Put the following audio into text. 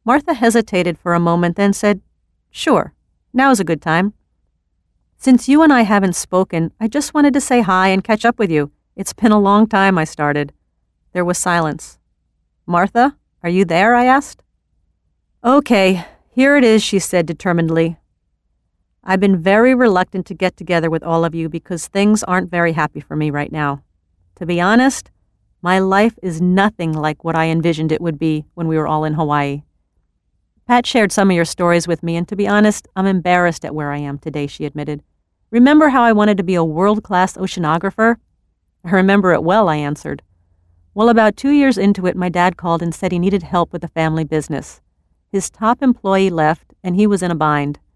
Martha hesitated for a moment, then said, "Sure, now's a good time. Since you and I haven't spoken, I just wanted to say hi and catch up with you. It's been a long time," I started. There was silence. "Martha, are you there?" I asked. "Okay, here it is," she said determinedly. "I've been very reluctant to get together with all of you because things aren't very happy for me right now. To be honest, my life is nothing like what I envisioned it would be when we were all in Hawaii. Pat shared some of your stories with me, and to be honest, I'm embarrassed at where I am today," she admitted. "Remember how I wanted to be a world-class oceanographer?" "I remember it well," I answered. "Well, about 2 years into it, my dad called and said he needed help with the family business. His top employee left, and he was in a bind.